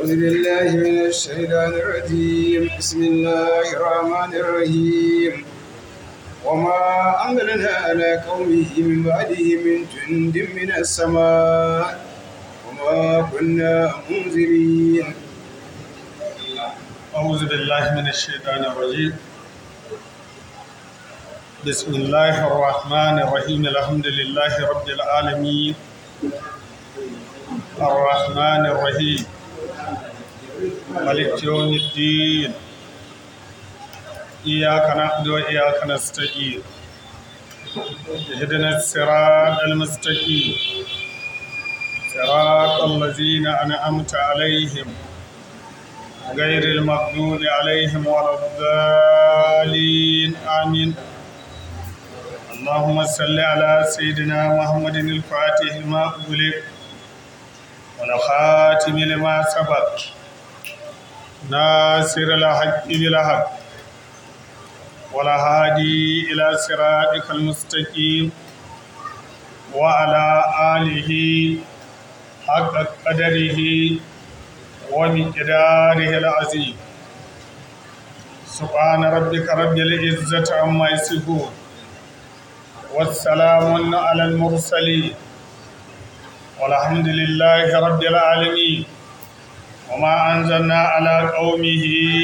أعوذ بالله من الشيطان الرجيم بسم الله الرحمن الرحيم وما أنزلنا على قومه من بعده من جند من السماء وما كنا منذرين. أعوذ بالله من الشيطان الرجيم بسم الله الرحمن الرحيم الحمد لله رب العالمين الرحمن الرحيم مالك يوم الدين إياك نعبد وإياك نستعين اهدنا الصراط المستقيم صراط الذين أنعمت عليهم غير المغضوب عليهم ولا الضالين آمين. اللهم صل على سيدنا محمد الفاتح لما أغلق والخاتم لما سبق ناصر الحق بالحق والهادي إلى صراطك المستقيم وعلى آله حق قدره ومقداره العظيم. سبحان ربك رب العزة عما يصفون والسلام على المرسلين والحمد لله رب العالمين. وما أنزلنا على قومه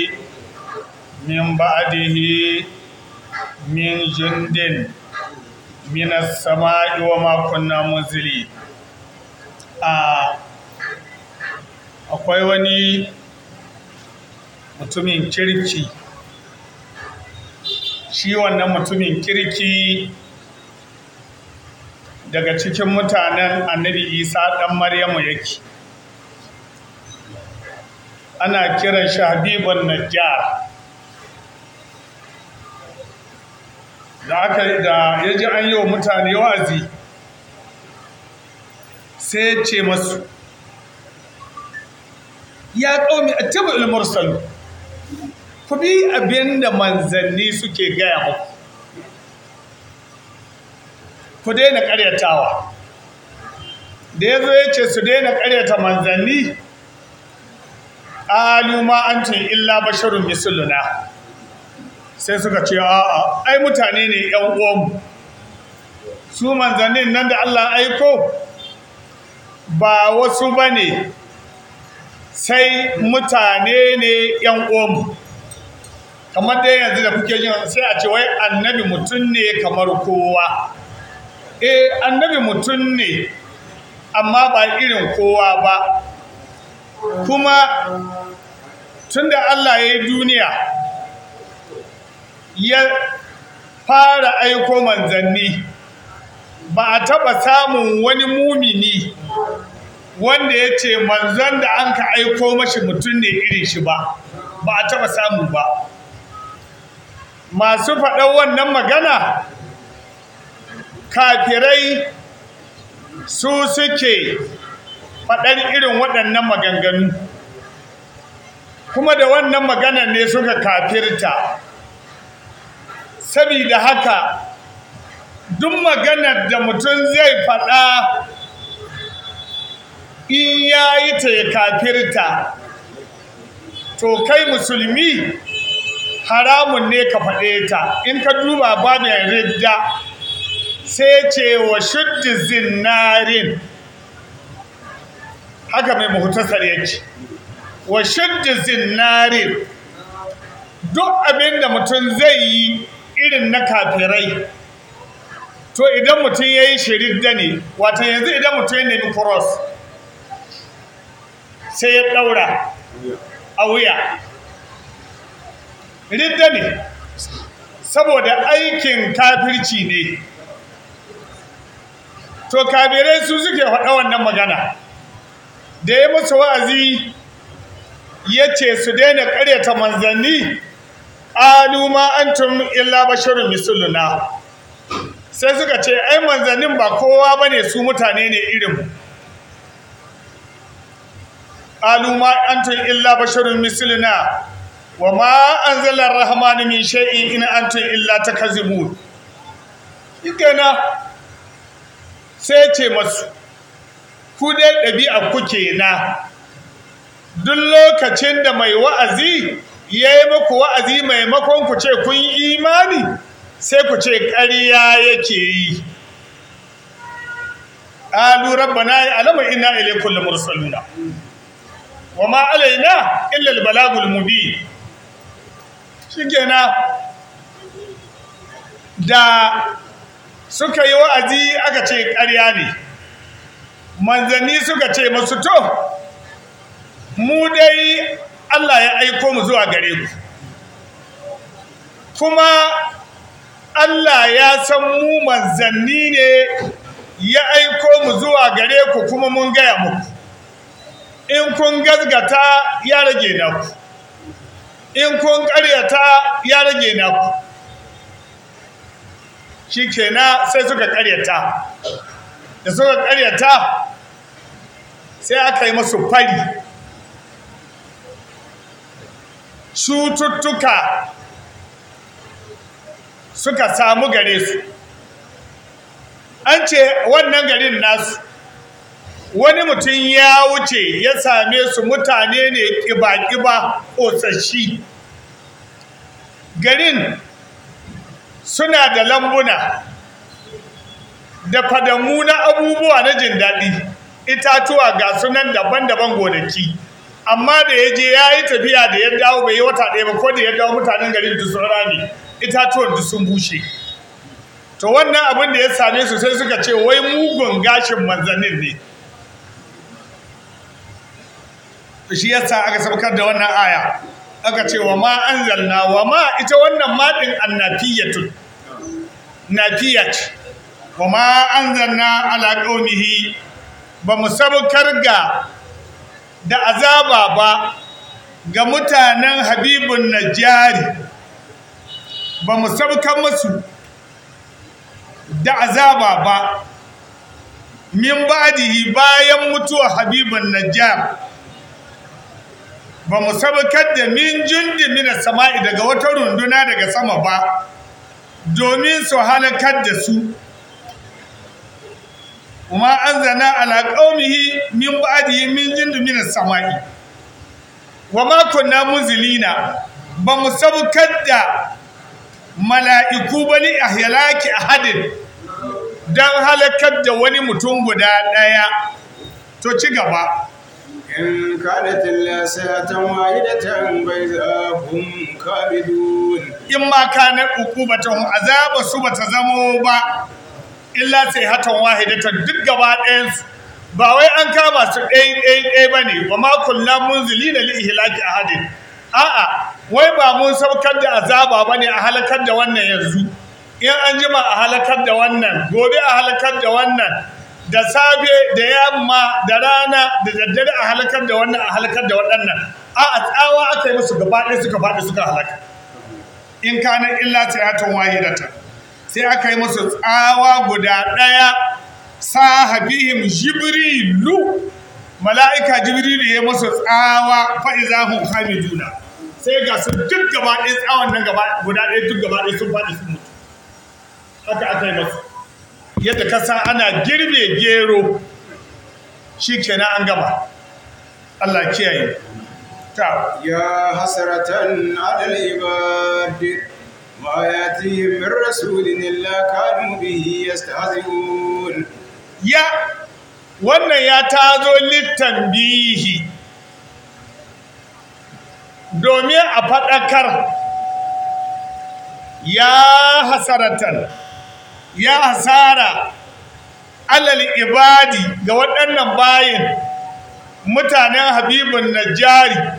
من بعده من جند من السماء وما كنا منزلين. akwai wani mutumin kirki, shi wannan mutumin kirki daga cikin mutanen annabi Isa ɗan Maryamu yake, ana kiran shi Habibun Najjar. Da ya ji an yi wa mutane wa'azi sai ce masu, ya ƙaumi attabi'ul mursal, ku bi abin da manzanni suke gaya muku, ku daina ƙaryatawa. Da ya zo ya ce su daina ƙaryata manzanni, ƙalu ma antum illa basharun misluna, sai suka ce a'a, ai mutane ne ƴan uwanmu, su manzannin nan da Allah aiko ba wasu bane, sai mutane ne ƴan uwanmu. Kamar dai yanzu da kuke yin sai a ce wai annabi mutum ne kamar kowa. Annabi mutum ne amma ba irin kowa ba. Kuma tunda Allah ya yi duniya ya fara aiko manzanni, ba a taɓa samun wani mumini wanda ya ce manzon da an ka aiko mashi mutum ne irin shi ba a taɓa samu ba. Masu faɗan wannan magana kafirai su suke faɗar irin waɗannan maganganu, kuma da wannan maganar ne suka kafirta. Sabida haka duk maganar da mutum zai faɗa in ya yi ta ya kafirta, to kai musulmi haramun ne ka faɗe ta. In ka duba babin ridda sai ce wa shuddi zinnarin, haka mai muhtasar yake, wa shuddi zinnarin. Duk abin da mutum zai yi irin na kafirai, to idan mutum ya yi shi ridda ne. Wata yanzu idan mutum ya nemi cross sai ya ɗaura a wuya, ridda ne, saboda aikin kafirci ne. To kafirai su suke faɗa wannan magana. Da ya musu wa'azi ya ce su daina ƙaryata manzanni, ƙalu ma antum illa basharun misluna, sai suka ce ai manzannin ba kowa bane, su mutane ne irin. ƙalu ma antum illa basharun misluna wa ma anzala ar-rahmanu min shay'in in antum illa takazibun. Ikena sai ce masu, ku dai ɗabi'a kuke na duk lokacin da mai wa'azi ya yi muku wa'azi maimakon ku ce kun imani sai ku ce ƙarya yake yi. qalu rabbana ya'lamu inna ilaykum lamursaluna wa ma alaina illa albalagul mubin. Shikenan da suka yi wa'azi aka ce ƙarya ne, manzanni suka ce masu to mu dai Allah ya aiko mu zuwa gare ku, kuma Allah ya san mu manzanni ne ya aiko mu zuwa gare ku, kuma mun gaya muku in kun gazgata ya rage naku, in kun ƙaryata ya rage naku. Shikenan sai suka ƙaryata, da suka ƙaryata sai aka yi masu fari, cututtuka suka samu gare su. An ce wannan garin nasu wani mutum ya wuce ya same su, mutane ne ƙiba-ƙiba ƙosasshi. Garin suna da lambuna da fadamu na abubuwa na jin daɗi, itatuwa ga sunan daban-daban gonaki, amma da ya je ya yi tafiya da ya dawo bai yi wata ɗaya ba, ko da ya dawo mutanen garin duk sun rame, itatuwan duk sun bushe. To wannan abin da ya same su sai suka ce wai mugun gashin manzannin ne. Shi yasa aka saukar da wannan aya aka ce wa ma anzalna, wa ma ita wannan madin annafiyatun nafiyat, wa ma anzalna ala qaumihi, ba mu saukar da azaba ba ga mutanen Habibun Najjari, ba mu saukar musu da azaba ba min ba'dihi, bayan mutuwa Habibun Najjar, ba mu saukar da min jundin min sama'i, daga wata runduna daga sama ba domin su halakar da su. kuma anzalna ala qaumihi min ba'dihi min jundin min sama'i wa ma kunna munzilina, ba mu saukar da mala'iku bani ahlaki ahadin dan halakar da wani mutum guda ɗaya. To ci gaba. إن كانت إلا سنة واحدة فإذا هم خالدون. إما كانت عقوبتهم عذاب سبة زموبا إلا سنة واحدة duk gaba ɗayansu, ba wai an kama su ɗaya ba ne, wa ma kunna munzilina li ihlaki ahadin. A'a, wai ba mun saukar da azaba ba ne a halakar da wannan yanzu, in an jima a halakar da wannan, gobe a halakar da wannan, da safe da yamma da rana da daddare a halakar da wannan, a halakar da waɗannan. A'a, tsawa aka yi musu gaba ɗaya suka faɗi suka halaka. In kana illa sayatan wahidatan, sai aka yi musu tsawa guda ɗaya. Sahabihim Jibrilu, mala'ika Jibrilu ya musu tsawa, fa izahum khamiduna, sai ga su duk gaba ɗaya tsawon nan guda ɗaya duk gaba ɗaya sun faɗi sun mutu. Haka aka yi musu, yadda ka san ana girbe gero, shi kenan an gama. Allah kiyaye. Ta ya hasratan ala al-ibad ma yatihim min rasulin illa kanu bihi yastahzi'un. Ya wannan ya tazo littanbihi, domin a faɗakar. Ya hasaratan, ya hasara alal ibadi ga waɗannan bayin mutanen Habibun Najjari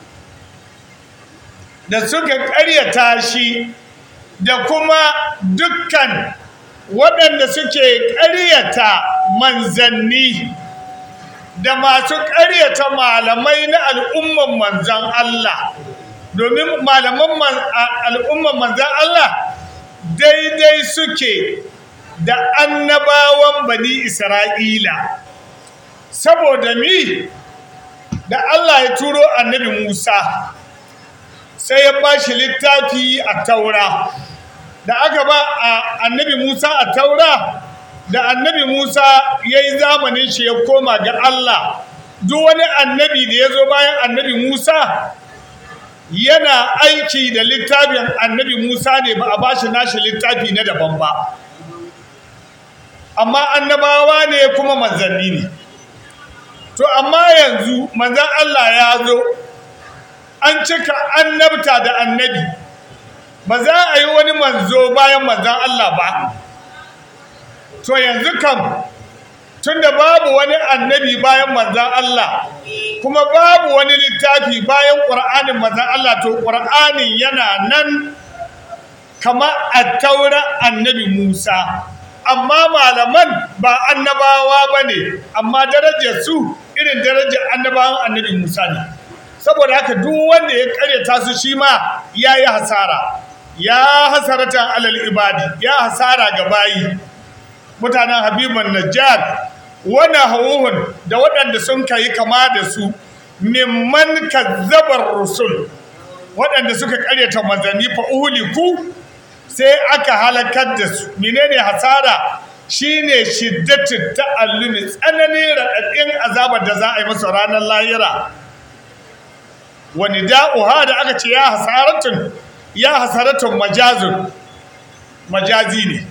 da suka ƙaryata shi, da kuma dukkan waɗanda suke ƙaryata manzanni da masu ƙaryata malamai na al'umman manzan Allah, domin malaman al'umman manzan Allah daidai suke da annabawan bani Isra'ila. Saboda mi da Allah ya turo annabi Musa sai ya ba shi littafi a taura, da aka ba annabi Musa a taura, da annabi Musa ya yi zamanin shi ya koma ga Allah duk wani annabi da ya zo bayan annabi Musa yana aiki da littafin annabi Musa ne, ba a bashi nashi littafi na daban ba, amma annabawa ne kuma manzanni ne. To amma yanzu manzan Allah ya zo, an cika annabta da annabi, ba za a yi wani manzo bayan manzan Allah ba. To yanzu kam tunda babu wani annabi bayan manzan Allah, kuma babu wani littafi bayan ƙur'anin manzan Allah, to ƙur'anin yana nan kama a taura annabi Musa, amma malaman ba annabawa ba ne, amma darajar su irin darajar annabawan annabi Musa ne. Saboda haka duk wanda ya karyata su shi ma ya yi hasara, ya hasaratan alal ibadi, ya hasara ga bayi. Mutanen Habiban Najjar wani hauhun da waɗanda sun kai kama da su mimman kazzabar rusul, waɗanda suka karyata manzanni fa uhuliku, sai aka halakar da su. Menene hasara? Shine shiddatul ta'allumi, tsananin raɗaɗin azabar da za a yi masa ranar lahira. Wani da'uha da aka ce ya hasaratun majazi ne.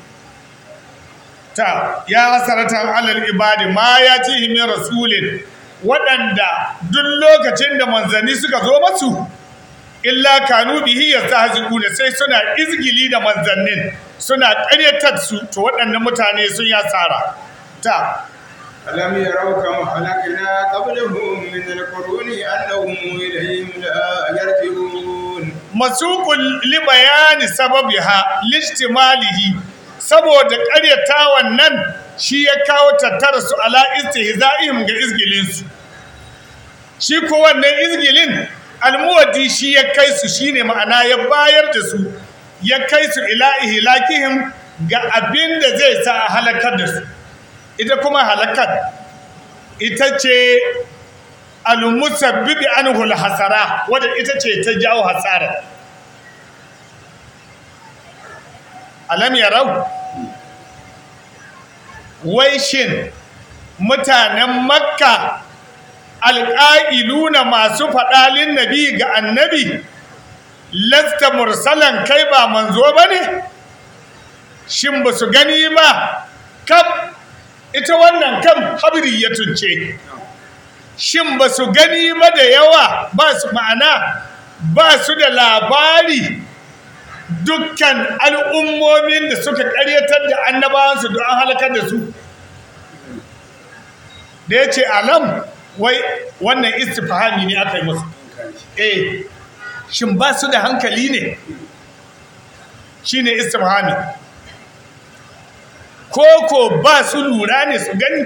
Ta ya hasaratan alal ibadi ma ya ci min rasulin, waɗanda duk lokacin da manzanni suka zo masu illa kanu bihi yastahzi'una, sai suna izgili da manzannin, suna ƙaryatar su. To waɗannan mutane sun yi hasara. Ta ألم يروا كم خلقنا قبلهم من القرون أنهم إليهم لا يرجعون. مسوق لبيان سببها لاجتماله، saboda ƙaryatawan nan shi ya kawo tattara su ala istihza'ihim ga izgilinsu. Shi ko wannan izgilin almuwadi shi ya kai su, shine ma'ana ya bayar da su, ya kai su ila ihlakihim ga abin da zai sa a halakar da su. Ita kuma halakar ita ce al-musabbibi anhu al-hasara, wadda ita ce ta jawo hasara. Alam yarau, wai shin mutanen Makka alƙa'iluna masu faɗalin nabi ga annabi, lasta mursalan, kai ba manzo ba ne? Shin ba su gani ba? Kam ita wannan kam habriyatun ce. Shin ba su gani ba da yawa, ba su ma'ana ba su da labari dukkan al'ummomin da suka ƙaryatar da annabawansu don an halakar da su? Da ya ce alam, wai wannan istifhami ne aka yi musu. Shin ba su da hankali ne? Shi ne istifhami. Koko ba su lura ne su gani?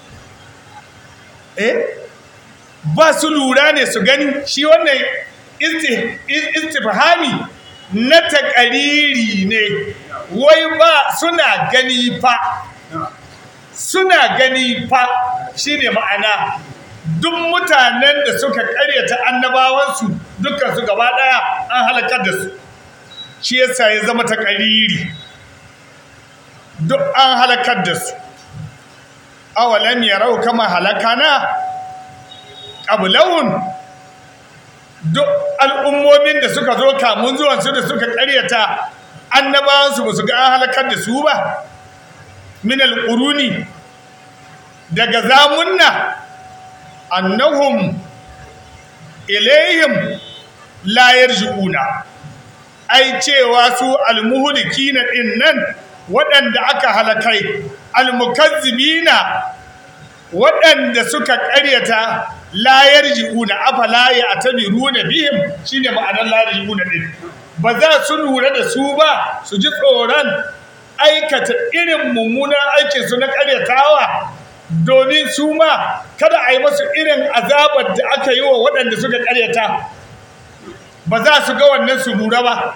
Ba su lura ne su gani? Shi wannan istifhami na taƙariri ne, wai ba suna gani fa, suna gani fa, shi ne ma'ana. Duk mutanen da suka ƙaryata annabawansu dukkansu gaba ɗaya an halakar da su. Shi yasa ya zama taƙariri, duk an halakar da su. Awalam yarau kama halakana qablahum, duk al'ummomin da suka zo kamun zuwansu da suka ƙaryata annabawansu ba su ga an halakar da su ba. Min al-quruni, daga zamunna, annahum ilayhim la yarji'una, ai cewa su al-muhlikina dinnan, waɗanda aka halakai, al-mukazzibina, waɗanda suka ƙaryata, la yarji'una afala ya'tabiruna bihim, shine ma'anar la yarji'una din. Ba za su lura da su ba, su ji tsoron aikata irin mummunan aikin su na ƙaryatawa, domin su ma kada a yi masu irin azabar da aka yi wa waɗanda suka ƙaryata. Ba za su ga wannan su lura ba.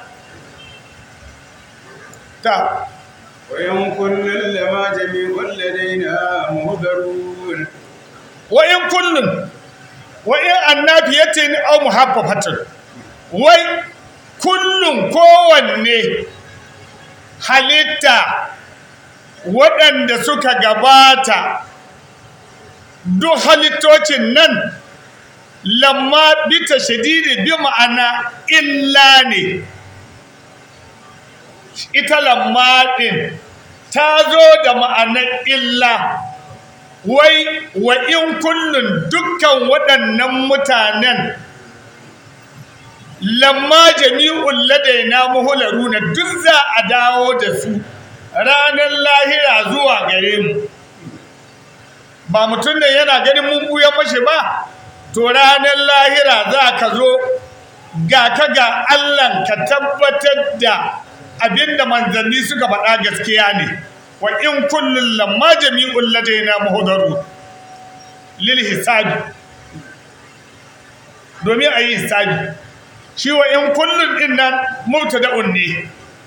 Ta وإن كل لما جميع لدينا مهدرون. وإن كل وإن النافية أو محففة، وي كل kowanne halitta waɗanda suka gabata duk halittocin nan lamma bi tashdidi bi ma'ana illa ne ita lamma din ta zo da ma'anar illa wai wa in kullun dukkan waɗannan mutanen lamma jami'ul ladaina muhlaruna duk za a dawo da su ranar lahira zuwa gare mu ba mutum ne yana ganin mun buya mashi ba to ranar lahira za ka zo ga ka ga Allah ka tabbatar da abinda manzanni suka faɗa gaskiya ne wa in kullun lamma jami'ul ladaina muhdaru lil hisabi domin ayi hisabi shi wa in kullun din nan mubtada'un ne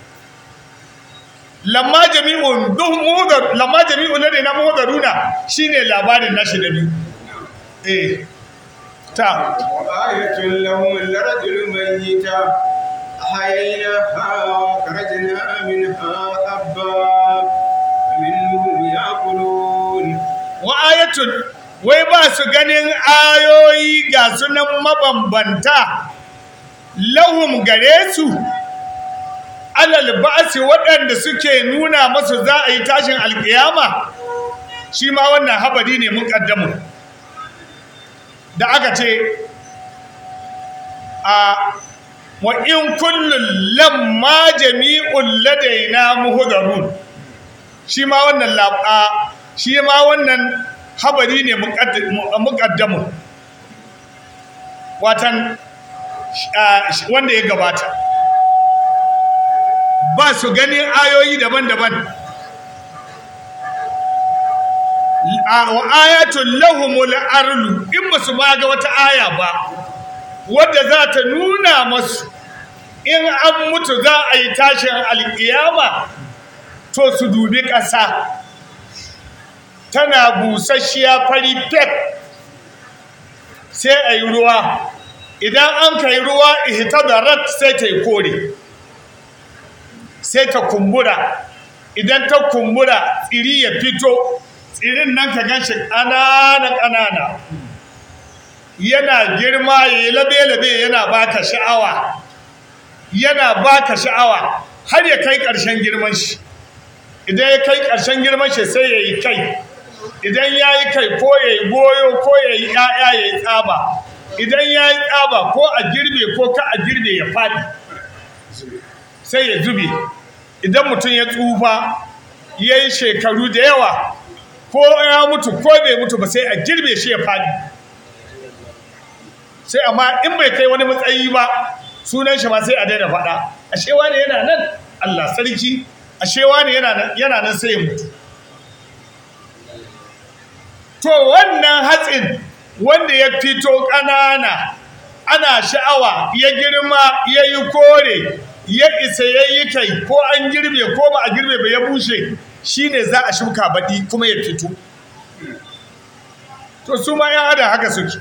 lamma jami'un muhdar lamma jami'ul ladaina muhdaruna shine labarin nashi da biyu ta ayatul lahum al-rajul mayyita أحييناها وأخرجنا منها حبا ومنه يأكلون وآية wai ba su ganin ayoyi ga sunan mabambanta lahum gare su alal ba'si waɗanda suke nuna masu za a yi tashin alkiyama shi ma wannan habari ne muqaddamu da aka ce a wa in kullun lamma jami'ul ladaina muhdarun shi ma wannan habari ne muqaddamu watan wanda ya gabata ba su ganin ayoyi daban-daban wa ayatul lahumul arlu in ba su ma ga wata aya ba wadda za ta nuna masu in an mutu za a yi tashin alƙiyama to su dubi ƙasa tana busasshiya fari fek sai a yi ruwa idan an kai ruwa ihtadarat sai ta yi kore sai ta kumbura idan ta kumbura tsiri ya fito tsirin nan ka ganshi ƙanana yana girma ya yi labe-labe yana baka sha'awa har ya kai ƙarshen girman shi idan ya kai ƙarshen girman shi sai ya yi kai idan ya yi kai ko ya yi goyo ko ya yi ‘ya'ya ya yi tsaba idan ya yi tsaba ko a girbe ko ka a girbe ya faɗi sai ya zube idan mutum ya tsufa ya yi shekaru da yawa ko ya mutu ko bai mutu ba sai a girbe shi ya faɗi sai amma in bai kai wani matsayi ba sunan shi ma sai a daina faɗa ashe wani yana nan Allah sarki ashe wani yana nan sai ya mutu to wannan hatsin wanda ya fito ƙanana ana sha'awa ya girma ya yi kore ya isa ya yi kai ko an girbe ko ba a girbe ba ya bushe shine za a shuka baɗi kuma ya fito to su ma yan adam haka suke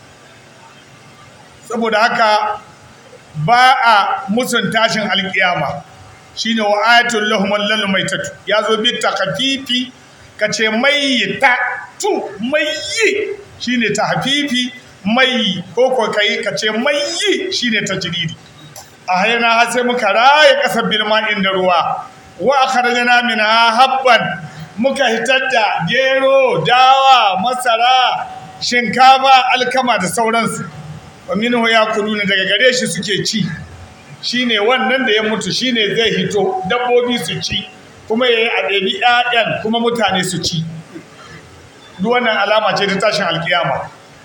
saboda haka ba a musun tashin alkiyama shine wa ayatul lahum lal maitatu yazo bi takfifi kace mayyita tu mayyi shine tahfifi mai ko kai kace mayyi shine tajridi a hayana har sai muka raye kasar bilma inda ruwa wa akhrajna minha habban muka hitar da gero dawa masara shinkafa alkama da sauransu wa minhu yakuluna daga gare shi suke ci shine wannan da ya mutu shine zai hito dabbobi su ci kuma yayi a ɗebi ƴaƴan kuma mutane su ci duk wannan alama ce ta tashin alkiyama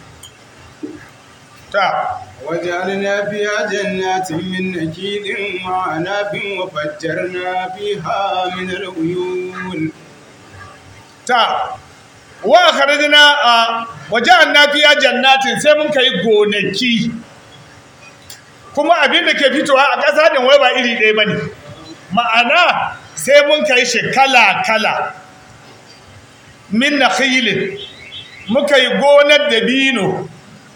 ta وجعلنا فيها جنات من نخيل وعناب وفجرنا فيها من العيون ta wa akhrajna waja'alna fiha jannatin sai mun kai gonaki kuma abin da ke fitowa a ƙasa din wai ba iri ɗaya bane ma'ana sai mun kai shi kala kala min nakhilin muka yi gonar dabino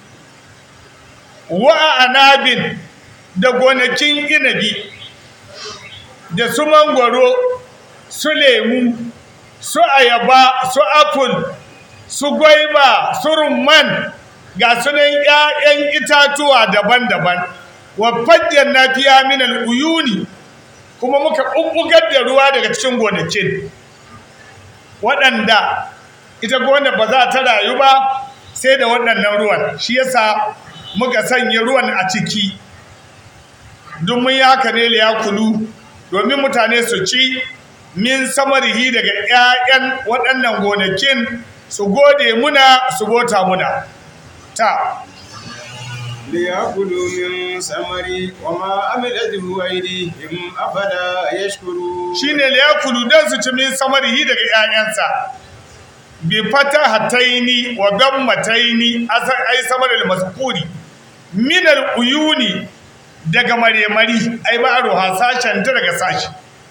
wa anabin da gonakin inabi da su mangwaro su lemu su ayaba su apple su gwaiba su rumman ga sunan 'ya'yan itatuwa daban-daban wa fajjarna fiha min al-uyuni kuma muka bubbugar da ruwa daga cikin gonakin waɗanda ita gona ba za ta rayu ba sai da waɗannan ruwan shi yasa muka sanya ruwan a ciki duk mun yi haka ne liyakulu domin mutane su ci min samarihi daga 'ya'yan waɗannan gonakin su gode muna su bota muna ta ليأكلوا من ثمره وما عملته أيديهم أفلا يشكرون shine liyakulu dan su ci min samarihi daga 'ya'yansa bi fatahataini wa dammataini ai samaril mazkuri min al uyuni daga maremari ai ba ruha sashen ta daga sashi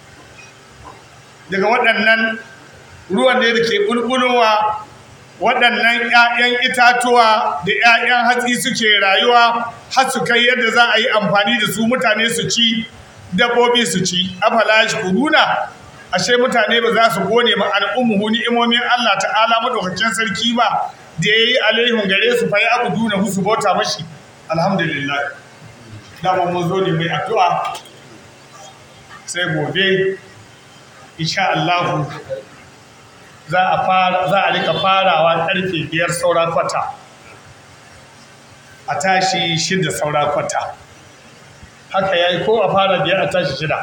daga waɗannan ruwan da ke bulbulowa waɗannan 'ya'yan itatuwa da 'ya'yan hatsi suke rayuwa har su kai yadda za a yi amfani da su mutane su ci dabbobi su ci afala shkuruna ashe mutane ba za su gone ma al'ummu ni'imomin Allah ta'ala madaukakin sarki ba da yayi alaihim gare su fa ya abuduna su bauta mashi alhamdulillah dama mun zo ne mai addu'a sai gobe insha Allah za a rika farawa karfe 5 saura kwata a tashi 6 saura kwata haka yayi ko a fara 5 a tashi 6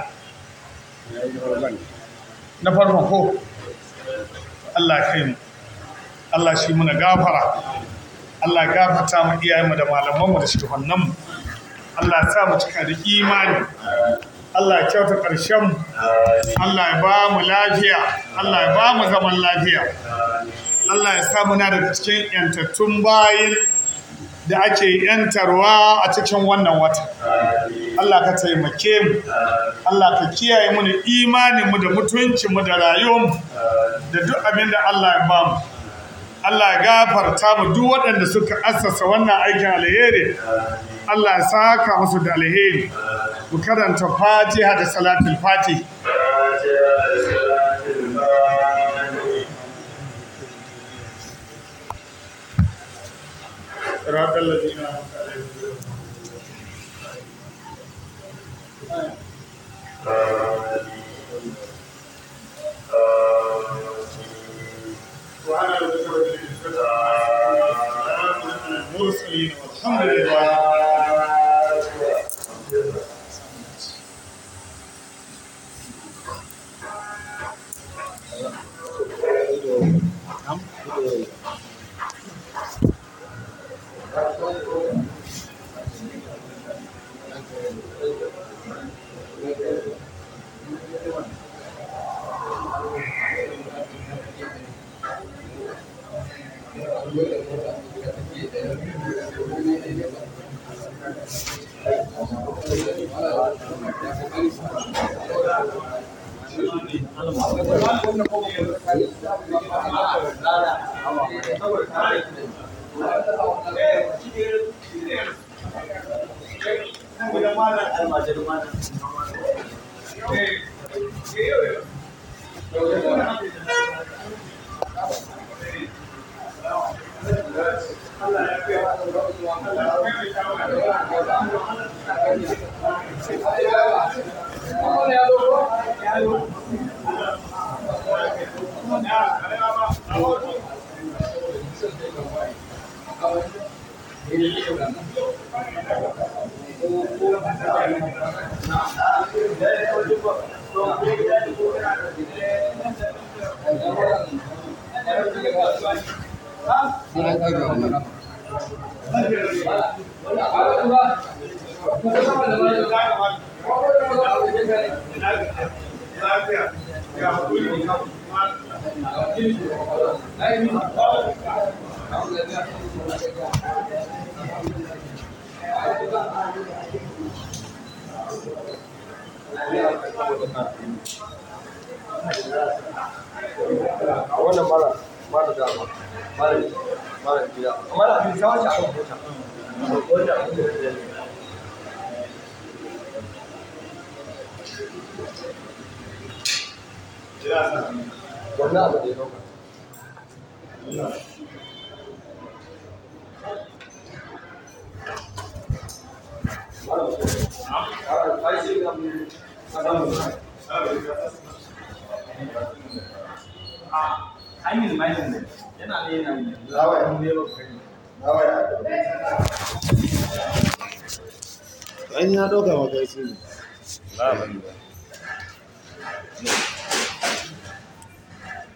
na farko ko Allah kai mu Allah shi muna gafara Allah gafarta mu iyayenmu da malamanmu da shugabanninmu Allah ya sa mu cika da imani Allah ya kyauta ƙarshen mu Allah ya ba mu lafiya Allah ya ba mu zaman lafiya Allah ya sa muna daga cikin yantattun bayin da ake yantarwa a cikin wannan wata Allah ka taimake mu Allah ka kiyaye mu da imanin mu da mutuncin mu da rayuwar mu da duk abin da Allah ya ba mu Allah ya gafarta mu duk waɗanda suka assasa wannan aikin alheri Allah ya saka musu da alheri mu karanta Fatiha da Salatul Fatih صراط الذين أنعمت عليهم وعلى المرسلين والحمد لله Wannan abu da ya dauka. An ya ɗauka maka shi ne.